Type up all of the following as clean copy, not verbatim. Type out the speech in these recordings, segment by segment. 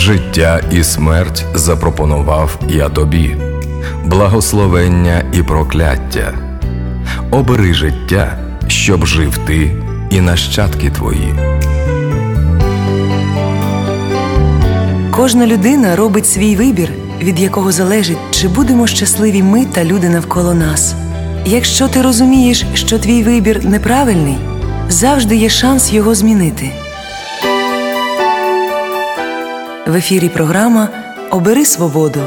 Життя і смерть запропонував я тобі, благословення і прокляття. Обери життя, щоб жив ти і нащадки твої. Кожна людина робить свій вибір, від якого залежить, чи будемо щасливі ми та люди навколо нас. Якщо ти розумієш, що твій вибір неправильний, завжди є шанс його змінити. В ефірі програма «Обери свободу».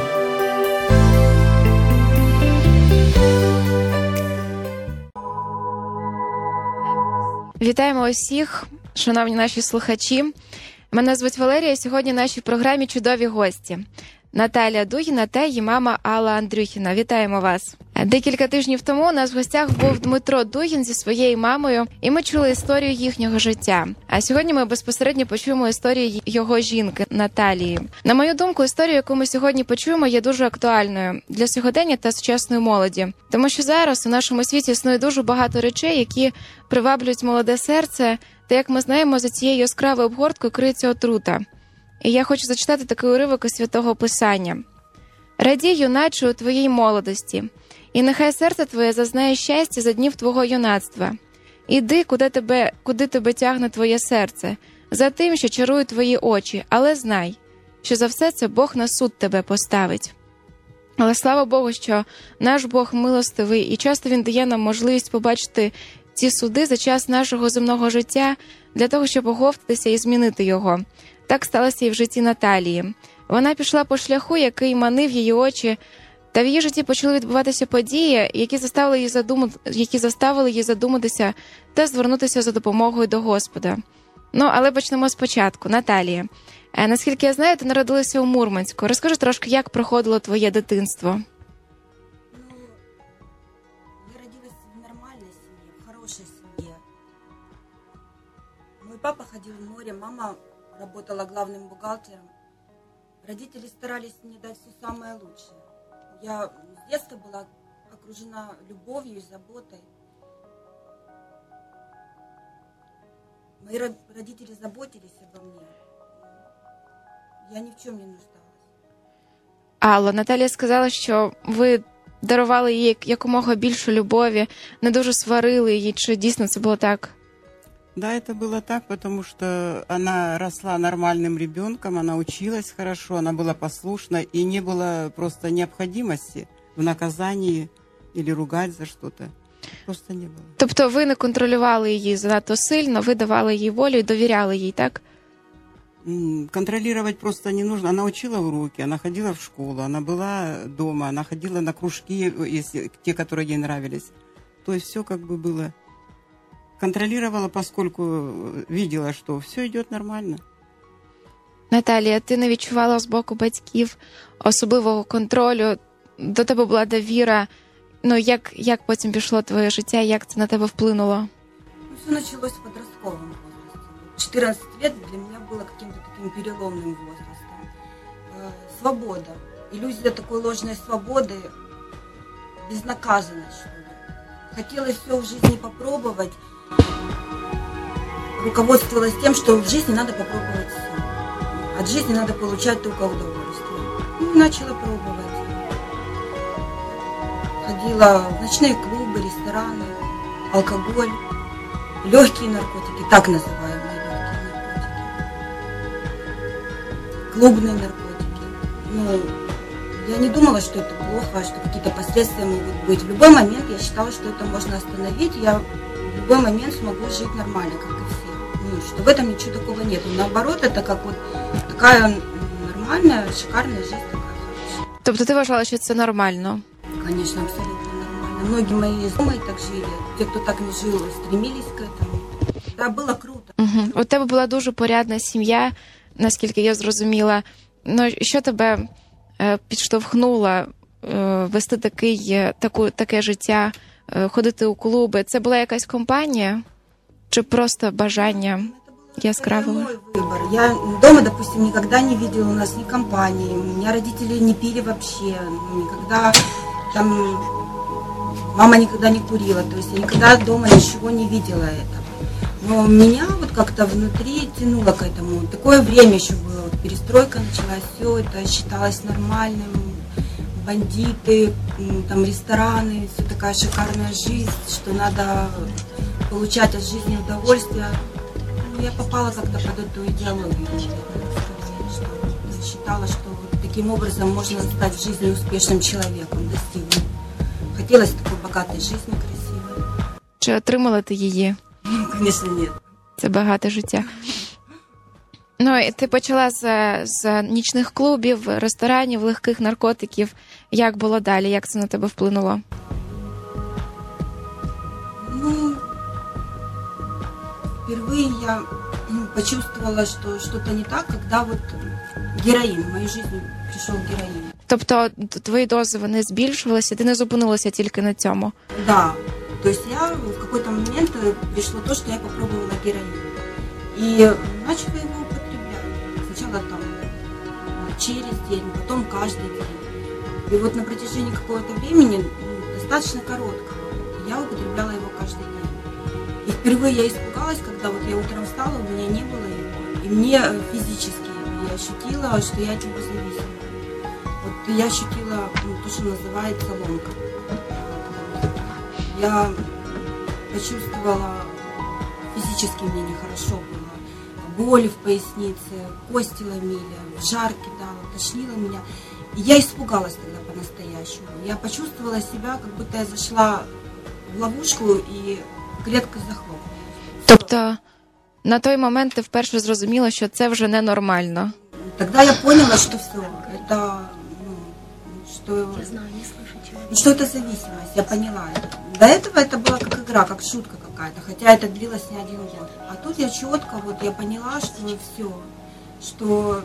Вітаємо усіх, шановні наші слухачі. Мене звуть Валерія, сьогодні в нашій програмі чудові гості. Наталія Дугіна та її мама Алла Андрюхіна. Вітаємо вас. Декілька тижнів тому у нас в гостях був Дмитро Дугін зі своєю мамою, і ми чули історію їхнього життя. А сьогодні ми безпосередньо почуємо історію його жінки Наталії. На мою думку, історія, яку ми сьогодні почуємо, є дуже актуальною для сьогодення та сучасної молоді. Тому що зараз у нашому світі існує дуже багато речей, які приваблюють молоде серце, та, як ми знаємо, за цією яскравою обгорткою криється отрута. І я хочу зачитати такий уривок із Святого Писання. «Радій, юначе, у твоїй молодості, і нехай серце твоє зазнає щастя за днів твого юнацтва. Іди, куди тебе тягне твоє серце, за тим, що чарують твої очі, але знай, що за все це Бог на суд тебе поставить». Але слава Богу, що наш Бог милостивий, і часто Він дає нам можливість побачити ці суди за час нашого земного життя для того, щоб оговтатися і змінити його. Так сталося і в житті Наталії. Вона пішла по шляху, який манив її очі, та в її житті почали відбуватися події, які заставили її задуматися та звернутися за допомогою до Господа. Але почнемо спочатку. Наталія, наскільки я знаю, ти народилася у Мурманську. Розкажи трошки, як проходило твоє дитинство? Я родилась в нормальной семье, в хорошей семье. Мой папа ходил в море, мама работала главным бухгалтером. Родители старались мне дать все самое лучшее. Я с детства была окружена любовью и заботой. Мои родители заботились обо мне. Я ни в чем не нуждалась. Алла, Наталія сказала, що ви дарували їй якомога більше любові, не дуже сварили її. Чи дійсно це було так? Да, это было так, потому что она росла нормальным ребенком, она училась хорошо, она была послушна, и не было просто необходимости в наказании или ругать за что-то. Просто не было. Тобто ви не контролювали її занадто сильно, ви давали їй волю і довіряли їй, так? Контролировать просто не нужно. Она учила уроки, она ходила в школу, она была дома, она ходила на кружки, если, те, которые ей нравились. То есть все как бы было... Контролировала, поскольку видела, що все йде нормально. Наталія, ти не відчувала з боку батьків особливого контролю? До тебе була довіра? Як потім пішло твоє життя? Як це на тебе вплинуло? Все началось в подростковом возрасте. 14 лет для меня было каким-то таким переломным возрастом. Свобода. Иллюзия такой ложной свободы, безнаказанность, что ли. Хотелось все в жизни попробовать. Руководствовалась тем, что в жизни надо попробовать все. От жизни надо получать только удовольствие. Начала пробовать. Ходила в ночные клубы, рестораны, алкоголь, легкие наркотики, так называемые легкие наркотики. Клубные наркотики. Я не думала, что это плохо, что какие-то последствия могут быть. В любой момент я считала, что это можно остановить. Я в любой момент смогу жить нормально, как и все. Что в этом ничего такого нет. Наоборот, это как вот такая нормальная, шикарная жизнь, такая хорошая. Тобто ти вважала, що це нормально? Конечно, абсолютно нормально. Многие мои знакомые так жили. Те, кто так не жил, стремились к этому. Да, было круто. У тебе була дуже порядна сім'я, наскільки я зрозуміла. Що тебе підштовхнуло вести таке життя, ходити у клуби? Це була якась компанія чи просто бажання яскравого? Это мой выбор. Я дома, допустим, никогда не видела у нас ни компании. У меня родители не пили вообще. Никогда мама никогда не курила. То есть я никогда дома ничего не видела этого. Но меня вот как-то внутри тянуло к этому. Такое время еще было, вот перестройка началась, все это считалось нормальным. Бандиты, там рестораны, все такая шикарная жизнь, что надо получать от жизни удовольствие. Ну, я попала как-то под эту идеологию, что считала, что вот таким образом можно стать в жизни успешным человеком, достигнуть. Хотелось такой богатой жизни, красивой. Чи отримала ти її? Ну, конечно, нет. Це багате життя. Ну, і ти почала з нічних клубів, ресторанів, легких наркотиків. Як було далі? Як це на тебе вплинуло? Ну, впервые я почувствовала, что что-то не так, когда вот героин, в мою жизнь пришел героин. Тобто твої дози, вони збільшувалися, ти не зупинилася тільки на цьому? Да, то есть я в какой-то момент пришло то, что я попробовала героин. И начала его употреблять. Сначала там через день, потом каждый день. И вот на протяжении какого-то времени, достаточно короткого, я употребляла его каждый день. И впервые я испугалась, когда вот я утром встала, у меня не было его. И мне физически я ощутила, что я от него зависима. Вот я ощутила то, что называется ломка. Я почувствовала, физически мне нехорошо было. Боль в пояснице, кости ломили, в жар кидало, тошнило меня. И я испугалась тогда по-настоящему. Я почувствовала себя, как будто я зашла в ловушку и клетка захлопнулась. Тобто на той момент ти вперше зрозуміла, що це вже ненормально. Тогда я поняла, что все, это, что это зависимость, я поняла это. До этого это была как игра, как шутка какая-то, хотя это длилось не один год. А тут я четко, вот я поняла, что все, что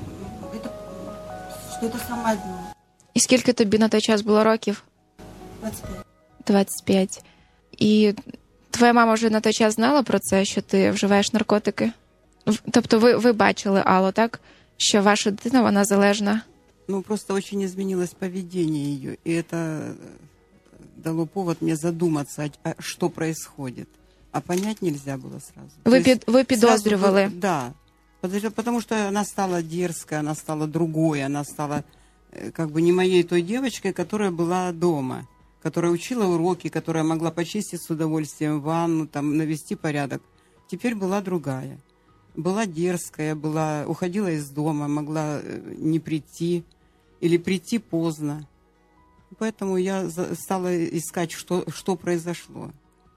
это самое дно. І скільки тобі на той час було років? 25. 25. І твоя мама вже на той час знала про це, що ти вживаєш наркотики? Тобто ви бачили, Алло, так? Що ваша дитина, вона залежна? Ну, просто очень изменилось поведение ее, и это дало повод мне задуматься, что происходит. А понять нельзя было сразу. Ви підозрювали? Сразу, да, потому что она стала дерзкой, она стала другой, она стала как бы не моей той девочкой, которая была дома, которая учила уроки, которая могла почистить с удовольствием ванну, там, навести порядок. Теперь была другая. Была дерзкая, уходила из дома, могла не прийти или прийти поздно. Поэтому я стала искать, что произошло.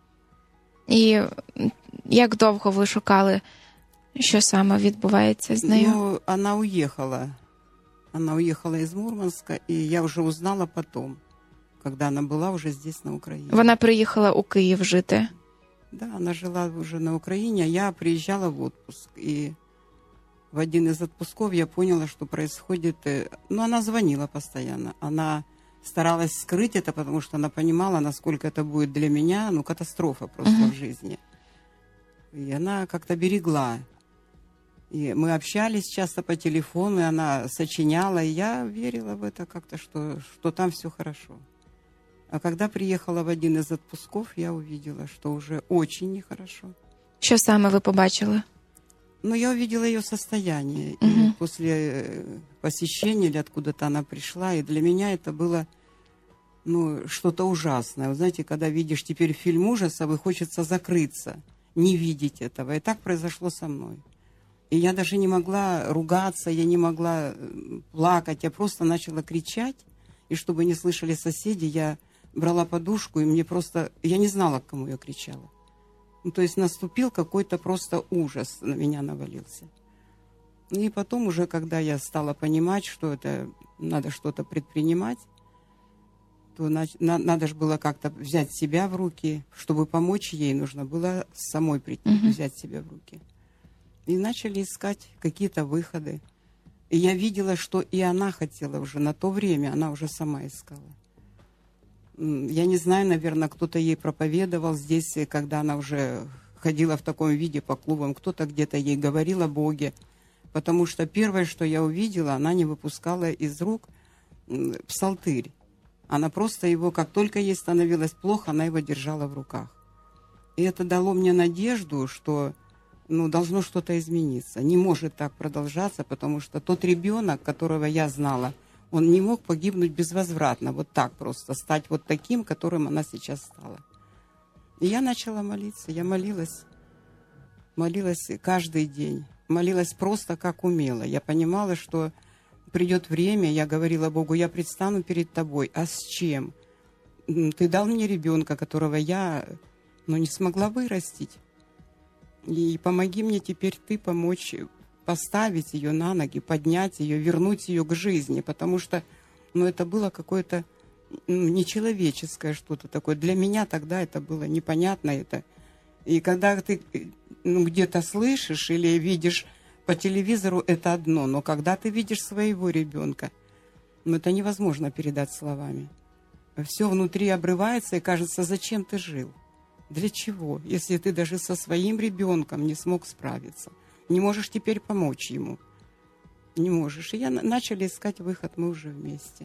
І як довго ви шукали, що саме відбувається з нею? Ну, она уехала. Она уехала из Мурманска, и я уже узнала потом, когда она была уже здесь, на Украине. Вона приїхала у Київ жити? Да, она жила уже на Украине, а я приезжала в отпуск. И в один из отпусков я поняла, что происходит. Ну, она звонила постоянно. Она старалась скрыть это, потому что она понимала, насколько это будет для меня, ну, катастрофа просто в жизни. И она как-то берегла. И мы общались часто по телефону, и она сочиняла, и я верила в это как-то, что там все хорошо. А когда приехала в один из отпусков, я увидела, что уже очень нехорошо. Що саме ви побачили? Ну, я увидела ее состояние. И после посещения или откуда-то она пришла, и для меня это было, ну, что-то ужасное. Вы знаете, когда видишь теперь фильм ужасов, и хочется закрыться, не видеть этого. И так произошло со мной. И я даже не могла ругаться, я не могла плакать, я просто начала кричать. И чтобы не слышали соседи, я брала подушку, и мне просто... Я не знала, к кому я кричала. Ну, то есть наступил какой-то просто ужас, на меня навалился. И потом уже, когда я стала понимать, что это надо что-то предпринимать, то надо же было как-то взять себя в руки. Чтобы помочь ей, нужно было самой прийти, взять себя в руки. И начали искать какие-то выходы. И я видела, что и она хотела уже на то время, она уже сама искала. Я не знаю, наверное, кто-то ей проповедовал здесь, когда она уже ходила в таком виде по клубам, кто-то где-то ей говорил о Боге, потому что первое, что я увидела, она не выпускала из рук псалтырь. Она просто его, как только ей становилось плохо, она его держала в руках. И это дало мне надежду, что должно что-то измениться. Не может так продолжаться, потому что тот ребенок, которого я знала, он не мог погибнуть безвозвратно, вот так просто, стать вот таким, которым она сейчас стала. И я начала молиться, я молилась каждый день, молилась просто как умела. Я понимала, что придет время, я говорила Богу, я предстану перед тобой, а с чем? Ты дал мне ребенка, которого я, не смогла вырастить. И помоги мне теперь ты помочь поставить ее на ноги, поднять ее, вернуть ее к жизни, потому что, это было какое-то нечеловеческое что-то такое. Для меня тогда это было непонятно это. И когда ты где-то слышишь или видишь по телевизору, это одно, но когда ты видишь своего ребенка, это невозможно передать словами. Все внутри обрывается, и кажется, зачем ты жил? Для чего? Если ты даже со своим ребенком не смог справиться, не можешь теперь помочь ему. Не можешь. И начали искать выход, мы уже вместе.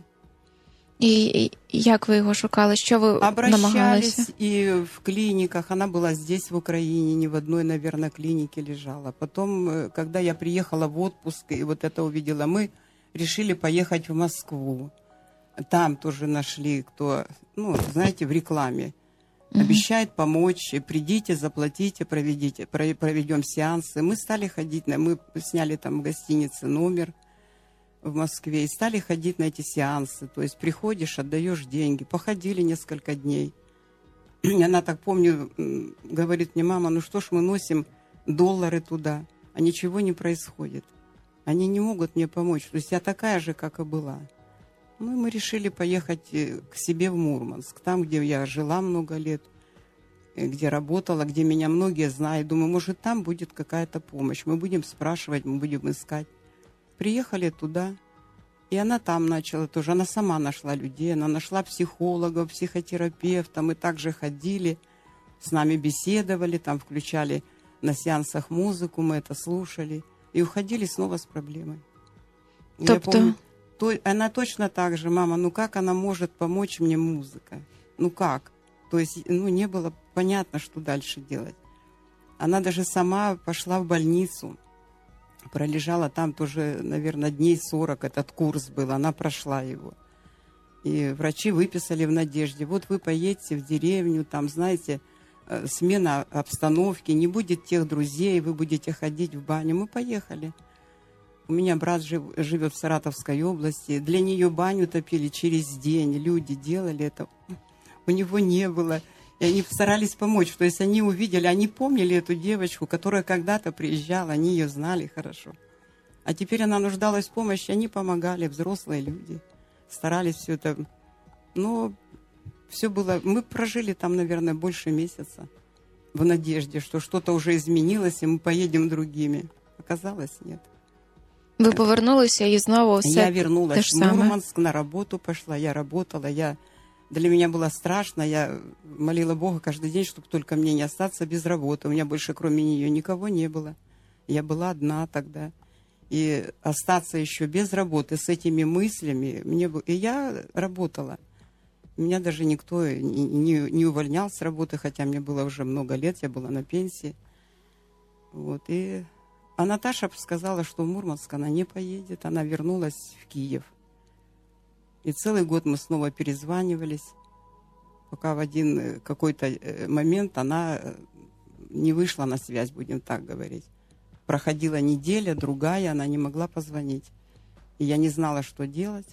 І як ви його шукали? Що ви намагалися? Обращались и в клиниках. Она была здесь, в Украине, ни в одной, наверное, клинике лежала. Потом, когда я приехала в отпуск и вот это увидела, мы решили поехать в Москву. Там тоже нашли, кто, знаете, в рекламе. Обещает помочь, придите, заплатите, проведем сеансы. Мы стали ходить, мы сняли там в гостинице номер в Москве и стали ходить на эти сеансы. То есть приходишь, отдаешь деньги. Походили несколько дней. И она, так помню, говорит мне, мама, что ж мы носим доллары туда, а ничего не происходит. Они не могут мне помочь. То есть я такая же, как и была. И мы решили поехать к себе в Мурманск, там, где я жила много лет, где работала, где меня многие знают. Думаю, может, там будет какая-то помощь. Мы будем спрашивать, мы будем искать. Приехали туда, и она там начала тоже. Она сама нашла людей, она нашла психологов, психотерапевтов. Мы также ходили, с нами беседовали, там включали на сеансах музыку, мы это слушали. И уходили снова с проблемой. Я помню, она точно так же, мама, как она может помочь мне музыка? Как? То есть, не было понятно, что дальше делать. Она даже сама пошла в больницу, пролежала там тоже, наверное, дней 40, этот курс был, она прошла его. И врачи выписали в надежде, вот вы поедете в деревню, там, знаете, смена обстановки, не будет тех друзей, вы будете ходить в баню. Мы поехали. У меня брат живет в Саратовской области. Для нее баню топили через день. Люди делали это. У него не было. И они старались помочь. То есть они увидели, они помнили эту девочку, которая когда-то приезжала. Они ее знали хорошо. А теперь она нуждалась в помощи. Они помогали, взрослые люди. Старались все это. Но все было... Мы прожили там, наверное, больше месяца. В надежде, что что-то уже изменилось, и мы поедем другими. Оказалось, нет. Ви повернулися і знову все Я вернулась те ж в саме. Мурманск, на работу пошла, я работала, для меня было страшно, я молила Бога каждый день, чтобы только мне не остаться без работы. У меня больше кроме нее никого не было. Я была одна тогда. И остаться еще без работы с этими мыслями, и я работала. Меня даже никто не увольнял с работы, хотя мне было уже много лет, я была на пенсии. Вот, А Наташа сказала, что в Мурманск она не поедет. Она вернулась в Киев. И целый год мы снова перезванивались, пока в один какой-то момент она не вышла на связь, будем так говорить. Проходила неделя, другая, она не могла позвонить. И я не знала, что делать.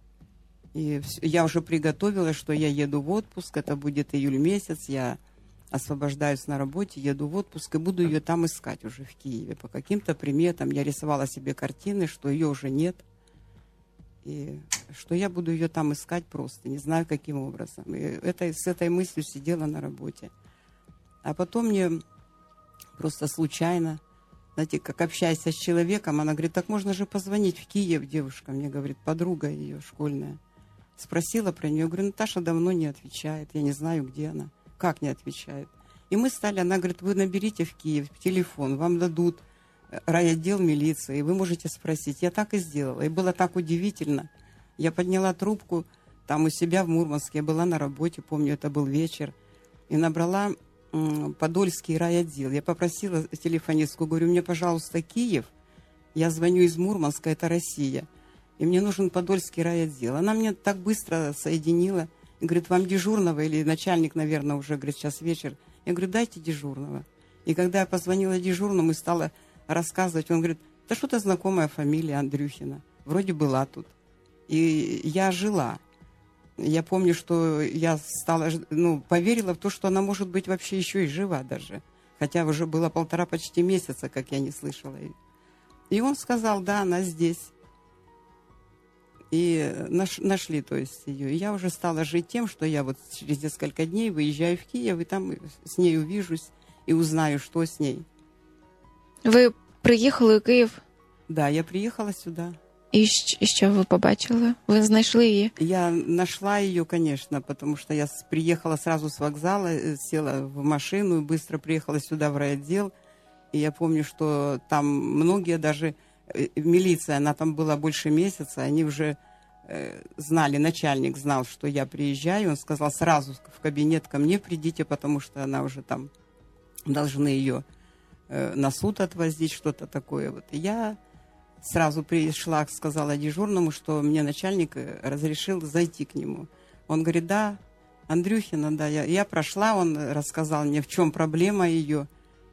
И я уже приготовилась, что я еду в отпуск, это будет июль месяц, я освобождаюсь на работе, еду в отпуск и буду ее там искать уже в Киеве. По каким-то приметам я рисовала себе картины, что ее уже нет. И что я буду ее там искать просто, не знаю каким образом. И с этой мыслью сидела на работе. А потом мне просто случайно, знаете, как общаясь с человеком, она говорит, так можно же позвонить в Киев, девушка, мне говорит, подруга ее школьная. Спросила про нее, говорю, Наташа давно не отвечает, я не знаю, где она. Как не отвечает? И мы стали, она говорит, вы наберите в Киев телефон, вам дадут райотдел милиции, вы можете спросить. Я так и сделала. И было так удивительно. Я подняла трубку там у себя в Мурманске, я была на работе, помню, это был вечер, и набрала Подольский райотдел. Я попросила телефонистку, говорю, мне, пожалуйста, Киев. Я звоню из Мурманска, это Россия. И мне нужен Подольский райотдел. Она мне так быстро соединила. И говорит, вам дежурного или начальник, наверное, уже, говорит, сейчас вечер. Я говорю, дайте дежурного. И когда я позвонила дежурному и стала рассказывать, он говорит, да что-то знакомая фамилия Андрюхина. Вроде была тут. И я жила. Я помню, что я поверила в то, что она может быть вообще еще и жива даже. Хотя уже было 1,5 почти месяца, как я не слышала ее. И он сказал, да, она здесь. И нашли, то есть, ее. И я уже стала жить тем, что я вот через несколько дней выезжаю в Киев, и там с ней увижусь и узнаю, что с ней. Ви приїхали у Київ? Да, я приехала сюда. І що ви побачили? Ви знайшли її? Я нашла ее, конечно, потому что я приехала сразу с вокзала, села в машину и быстро приехала сюда в райотдел. И я помню, что там многие даже, милиция, она там была больше месяца, они уже знали, начальник знал, что я приезжаю. Он сказал, сразу в кабинет ко мне придите, потому что она уже там, должны ее на суд отвозить, что-то такое. Вот. И я сразу пришла, сказала дежурному, что мне начальник разрешил зайти к нему. Он говорит, да, Андрюхина, да. Я прошла, он рассказал мне, в чем проблема ее.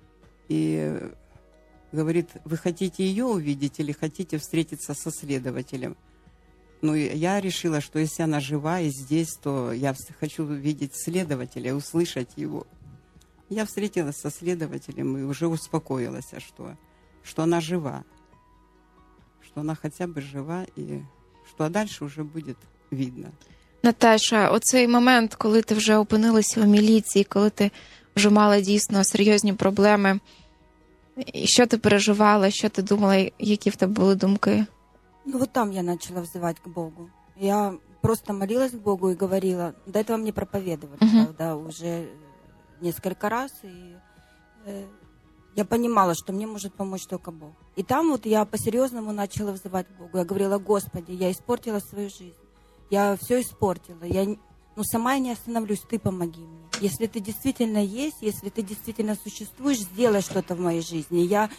И говорит, вы хотите ее увидеть или хотите встретиться со следователем? Ну, я решила, что если она жива и здесь, то я хочу видеть следователя, услышать его. Я встретилась со следователем и уже успокоилась, что она жива. Что она хотя бы жива, и что дальше уже будет видно. Наташа, оцей момент, коли ти вже опинилася у міліції, коли ти вже мала дійсно серйозні проблеми, і що ти переживала, що ти думала, які в тебе були думки? Ну вот там я начала взывать к Богу. Я просто молилась к Богу и говорила, до этого мне проповедовали, правда, уже несколько раз, и я понимала, что мне может помочь только Бог. И там вот я по-серьезному начала взывать к Богу. Я говорила, Господи, я испортила свою жизнь. Я все испортила. Сама я не остановлюсь, Ты помоги мне. Если Ты действительно есть, если Ты действительно существуешь, сделай что-то в моей жизни. Я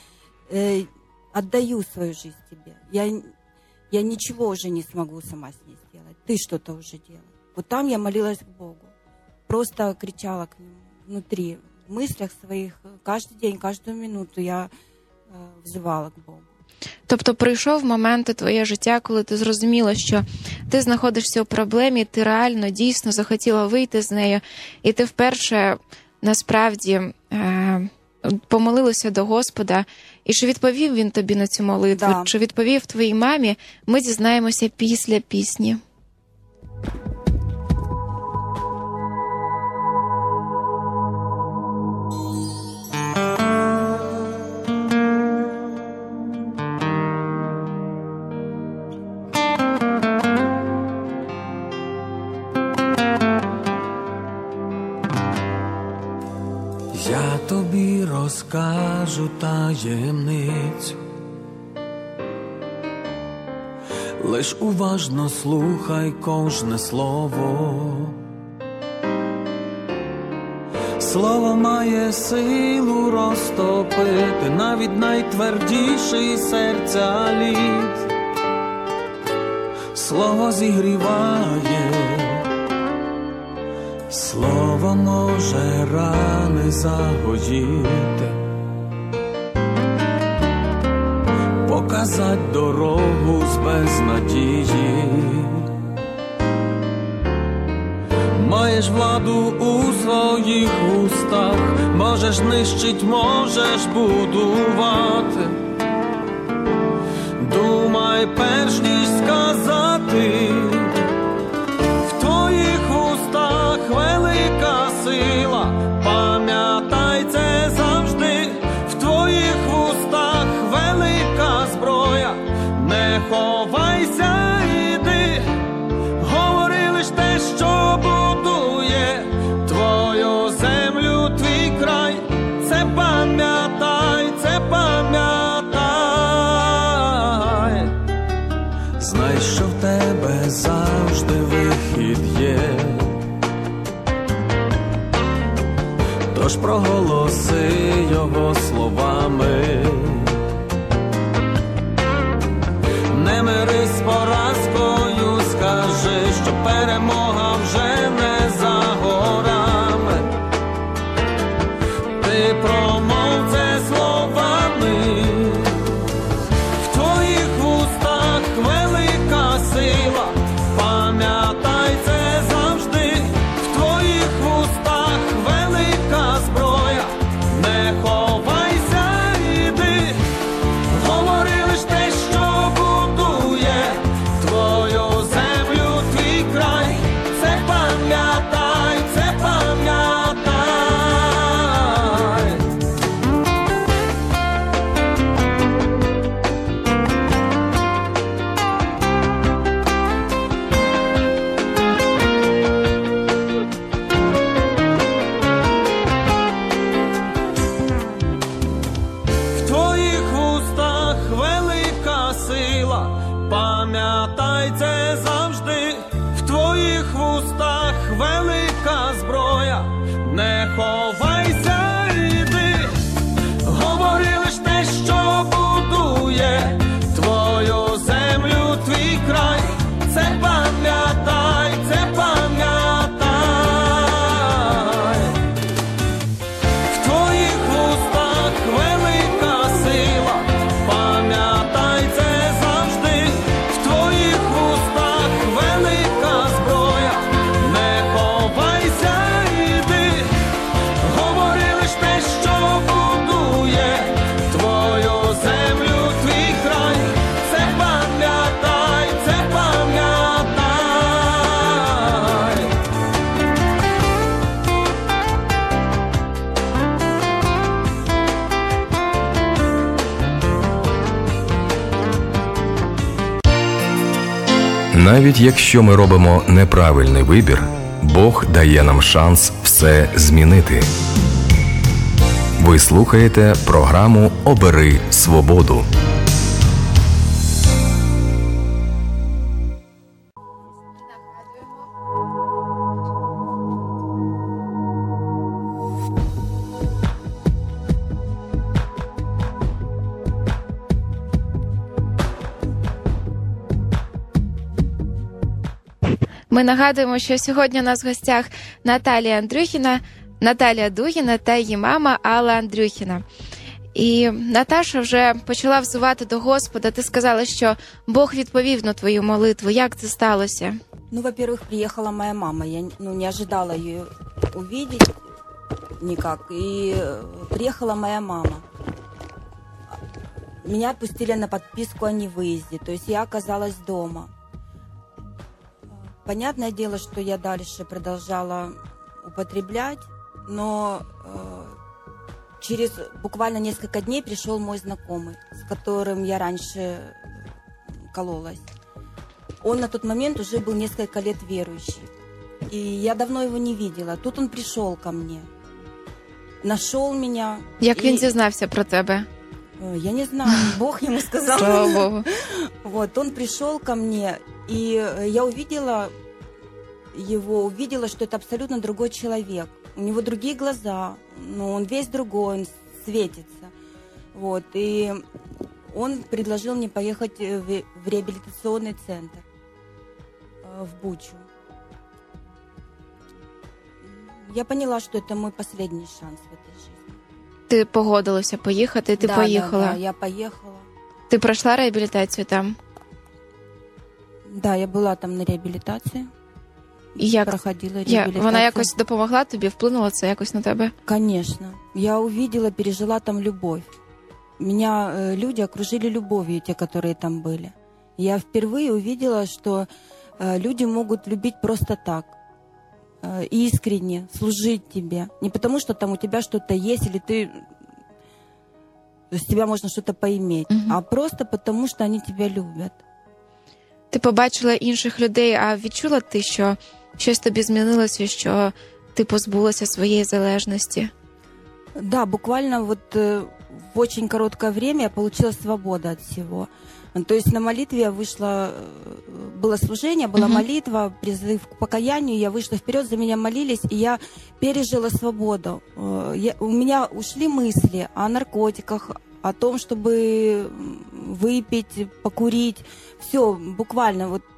отдаю свою жизнь Тебе. Я ничего уже не смогу сама с ней сделать. Ты что-то уже делай. Вот там я молилась к Богу. Просто кричала к Нему внутри. В мыслях своих каждый день, каждую минуту я взивала к Богу. Тобто прийшов момент у твоє життя, коли ти зрозуміла, що ти знаходишся у проблемі, ти реально, дійсно захотіла вийти з нею, і ти вперше, насправді, помолилася до Господа. І чи відповів Він тобі на цю молитву? Да. Чи відповів твоїй мамі? Ми дізнаємося після пісні. Я тобі розкажу таємницю, лиш уважно слухай кожне слово. Слово має силу розтопити навіть найтвердіший серця лід. Слово зігріває, слово може рани загоїти, показать дорогу з безнадії. Маєш владу у своїх устах, можеш нищить, можеш будувати. Думай перш ніж сказати, в твоїх устах велика сила, пам'ятай це завжди, в твоїх устах велика зброя, не ховайся, іди, говори лиш те, що будує твою землю, твій край, це пам'ятай, це пам'ятай. тож проголоси його словами. Не мирись з поразкою, скажи, що перемога вже не за горами. Ти промов це словами. В твоїх вустах велика сила, пам'ятай це завжди. В твоїх вустах велика зброя, не ховайся, іди. Говори лиш те, що будує твою землю, твій край. Це пам'ятай, це пам'ятай. В твоїх вустах велика сила, пам'ятай це завжди. В твоїх вустах велика зброя, не ховайся, іди. Говори лиш те, що будує твою землю, твій край. Це пам'ятай, це пам'ятай. В твоїх вустах велика сила, пам'ятай це завжди. В твоїх вустах велика зброя, не ховайся, іди. Говори лиш те, що будує твою землю, твій край. Це пам'ятай, це пам'ятай. Навіть якщо ми робимо неправильний вибір, Бог дає нам шанс все змінити. Ви слухаєте програму «Обери свободу». Ми нагадуємо, що сьогодні у нас в гостях Наталія Дугіна та її мама Алла Андрюхіна. І Наташа вже почала взивати до Господа. Ти сказала, що Бог відповів на твою молитву. Як це сталося? Ну, во-первых, приехала моя мама. Я не ожидала ее увидеть никак. И приехала моя мама. Меня отпустили на подписку о невыезде. То есть я оказалась дома. Понятное дело, что я дальше продолжала употреблять, но через буквально несколько дней пришел мой знакомый, с которым я раньше кололась. Он на тот момент уже был несколько лет верующий, и я давно его не видела. Тут он пришел ко мне, нашел меня. Як він зізнався про тебе? Я не знаю, Бог ему сказал. Слава Богу. Вот, он пришел ко мне, и я увидела его, что это абсолютно другой человек. У него другие глаза, но он весь другой, он светится. Вот, и он предложил мне поехать в реабилитационный центр, в Бучу. Я поняла, что это мой последний шанс в этой жизни. Ти погодилася поїхати, ти поїхала. Да, я поехала. Ти пройшла реабілітацію там? Да, я была там на реабилитации. І як? Проходила реабилитацию. Вона якось допомогла тобі, вплинула це якось на тебе? Конечно. Я увидела, пережила там любовь. Меня люди окружили любовью, те, которые там были. Я впервые увидела, что люди могут любить просто так. Искренне, служить тебе. Не потому, что там у тебя что-то есть, или ты с тебя можно что-то поиметь, а просто потому, что они тебя любят. Ти побачила інших людей, а відчула ти, що щось тобі змінилося, що ти позбулася своєї залежності? Да, буквально вот в очень короткое время я получила свободу от всего. То есть на молитве я вышла, было служение, была молитва, призыв к покаянию, я вышла вперед, за меня молились, и я пережила свободу. У меня ушли мысли о наркотиках, о том, чтобы выпить, покурить. Все, буквально, вот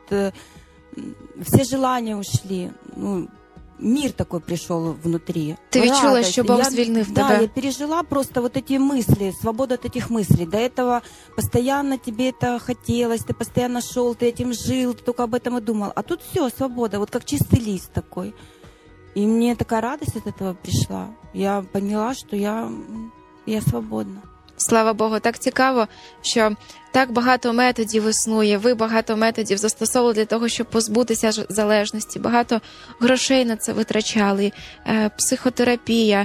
все желания ушли. Ну, мир такой пришел внутри. Ти відчула, що Бог звільнив тебе? Да, я пережила просто вот эти мысли, свободу от этих мыслей. До этого постоянно тебе это хотелось, ты постоянно шел, ты этим жил, ты только об этом и думал. А тут все, свобода, вот как чистый лист такой. И мне такая радость от этого пришла. Я поняла, что я свободна. Слава Богу, так цікаво, що так багато методів існує, ви багато методів застосовували для того, щоб позбутися залежності, багато грошей на це витрачали, психотерапія,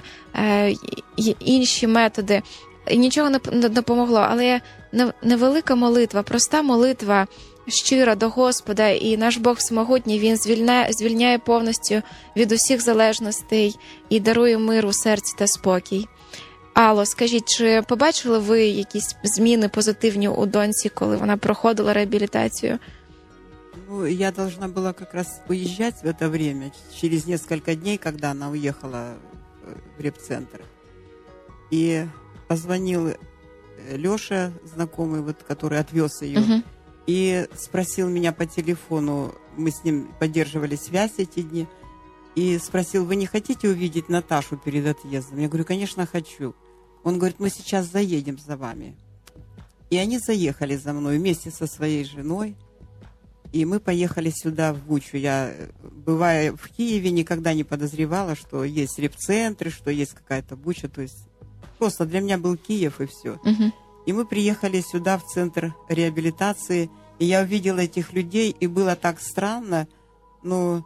інші методи. І нічого не допомогло, але невелика молитва, проста молитва, щира до Господа, і наш Бог всемогутній, Він звільняє повністю від усіх залежностей і дарує мир у серці та спокій. Алло, скажіть, чи побачили ви якісь зміни позитивні у доньці, коли вона проходила реабілітацію? Ну, я должна была как раз уезжать в это время, через несколько дней, когда она уехала в репцентр. И позвонил Леша, знакомый, вот, который отвез ее, и спросил меня по телефону, мы с ним поддерживали связь эти дни, и спросил: вы не хотите увидеть Наташу перед отъездом? Я говорю: конечно, хочу. Он говорит: мы сейчас заедем за вами. И они заехали за мной вместе со своей женой, и мы поехали сюда, в Бучу. Я, бывая в Киеве, никогда не подозревала, что есть репцентры, что есть какая-то Буча, то есть просто для меня был Киев и все. И мы приехали сюда, в центр реабилитации, и я увидела этих людей, и было так странно, ну,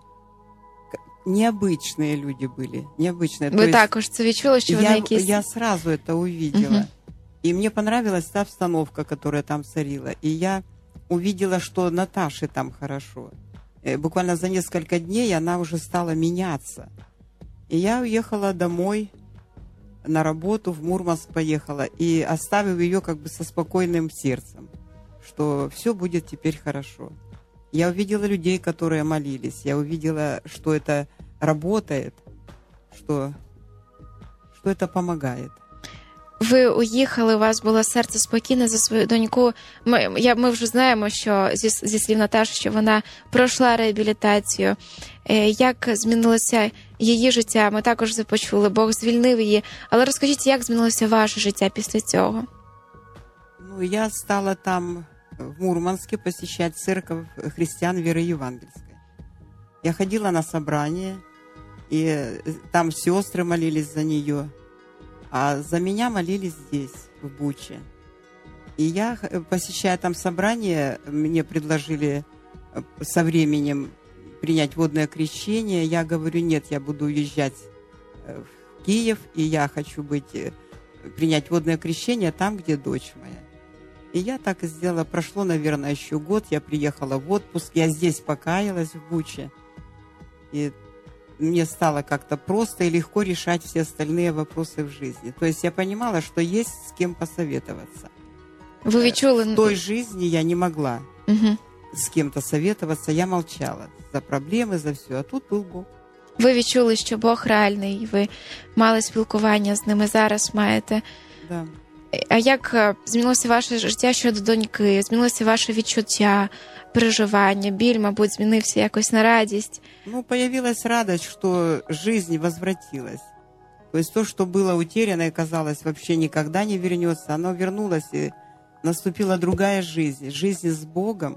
необычные люди были, необычные. Ви також це відчули, що вони якісь... Я сразу это увидела. И мне понравилась та обстановка, которая там царила. И я увидела, что Наташе там хорошо. Буквально за несколько дней она уже стала меняться. И я уехала домой на работу, в Мурманск поехала, и оставив ее как бы со спокойным сердцем, что все будет теперь хорошо. Я увидела людей, которые молились. Я увидела, что это работает, что это помогает. Ви уїхали, у вас було серце спокійне за свою доньку. Ми вже знаємо, що зі слів Наташі, що вона пройшла реабілітацію. Як змінилося її життя? Ми також це почули. Бог звільнив її. Але розкажіть, як змінилося ваше життя після цього? Ну, я стала там в Мурманске посещать церковь христиан веры евангельской. Я ходила на собрание, и там сестры молились за нее, а за меня молились здесь, в Буче. И я, посещая там собрание, мне предложили со временем принять водное крещение. Я говорю: нет, я буду уезжать в Киев, и я хочу принять водное крещение там, где дочь моя. И я так и сделала. Прошло, наверное, еще год. Я приехала в отпуск. Я здесь покаялась в Буче. И мне стало как-то просто и легко решать все остальные вопросы в жизни. То есть я понимала, что есть с кем посоветоваться. Вы відчули... В той жизни я не могла с кем-то советоваться. Я молчала за проблемы, за все. А тут был Бог. Ви відчули, що Бог реальний, ви мали спілкування з ними, зараз маєте. Да. А як змінилося ваше життя щодо доньки? Змінилося ваше відчуття, переживання, біль, мабуть, змінився якось на радість? Ну, появилась радость, что жизнь возвратилась. То есть то, что было утеряно и казалось вообще никогда не вернется, оно вернулось, и наступила другая жизнь, жизнь с Богом,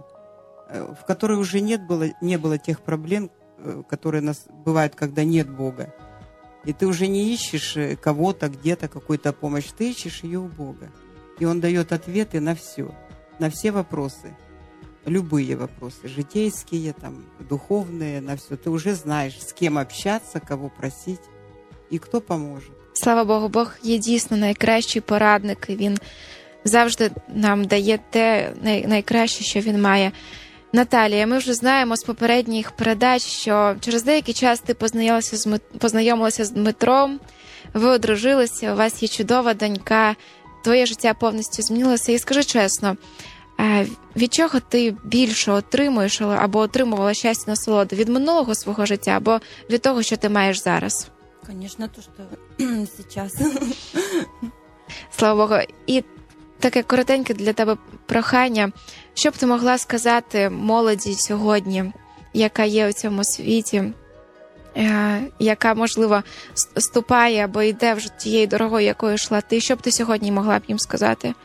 в которой уже не было тех проблем, которые бывают, когда нет Бога. И ты уже не ищешь кого-то, где-то, какую-то помощь. Ты ищешь ее у Бога. И Он дает ответы на все вопросы. Любые вопросы, житейские, там, духовные, на все. Ты уже знаешь, с кем общаться, кого просить и кто поможет. Слава Богу, Бог є дійсно найкращий порадник. І Він завжди нам дає те найкраще, що Він має. Наталія, ми вже знаємо з попередніх передач, що через деякий час ти познайомилася з Дмитром, ви одружилися, у вас є чудова донька. твоє життя повністю змінилося. І скажи чесно, від чого ти більше отримуєш або отримувала щастя, насолоду? Від минулого свого життя або від того, що ти маєш зараз? Конечно, то, что сейчас. Слава Богу. І таке коротеньке для тебе прохання. Що б ти могла сказати молоді сьогодні, яка є у цьому світі, яка, можливо, ступає або йде вже тією дорогою, якою йшла ти? Що б ти сьогодні могла б їм сказати?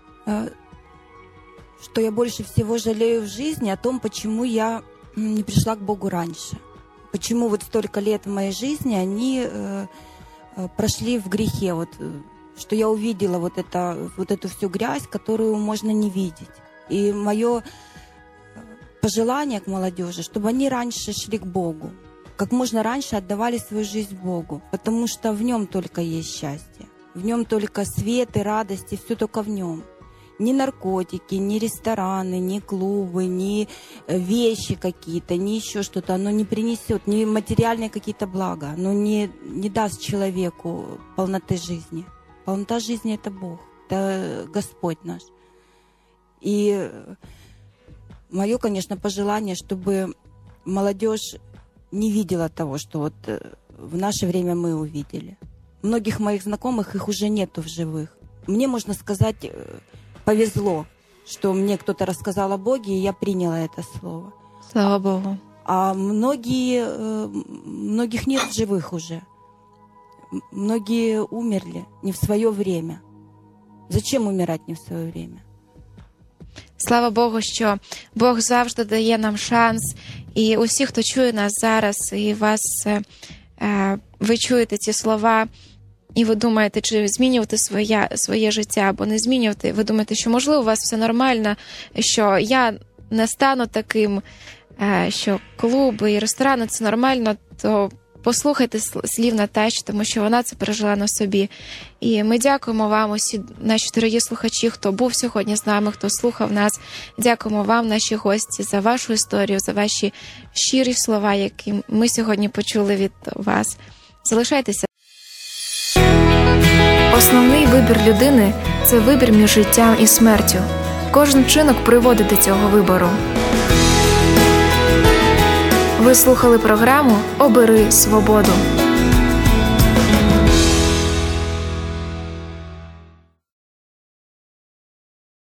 Что я больше всего жалею в жизни о том, почему я не пришла к Богу раньше. Почему вот столько лет в моей жизни они прошли в грехе. Вот, что я увидела вот эту всю грязь, которую можно не видеть. И мое пожелание к молодежи, чтобы они раньше шли к Богу, как можно раньше отдавали свою жизнь Богу, потому что в Нем только есть счастье, в Нем только свет и радость, и все только в Нем. Ни наркотики, ни рестораны, ни клубы, ни вещи какие-то, ни еще что-то, оно не принесет, ни материальные какие-то блага, оно не даст человеку полноты жизни. Полнота жизни — это Бог, это Господь наш. И мое, конечно, пожелание, чтобы молодежь не видела того, что вот в наше время мы увидели. Многих моих знакомых, их уже нету в живых. Мне, можно сказать, повезло, что мне кто-то рассказал о Боге, и я приняла это слово. Слава Богу. А многих нет в живых уже. Многие умерли не в свое время. Зачем умирать не в свое время? Слава Богу, що Бог завжди дає нам шанс. І усі, хто чує нас зараз, і ви чуєте ці слова, і ви думаєте, чи змінювати своє життя або не змінювати, ви думаєте, що можливо у вас все нормально, що я не стану таким, що клуби і ресторани – це нормально, то послухайте слів Наташі, тому що вона це пережила на собі. І ми дякуємо вам, усі наші дорогі слухачі, хто був сьогодні з нами, хто слухав нас. Дякуємо вам, наші гості, за вашу історію, за ваші щирі слова, які ми сьогодні почули від вас. Залишайтеся. Основний вибір людини – це вибір між життям і смертю. Кожен вчинок приводить до цього вибору. Ви слухали програму «Обери свободу».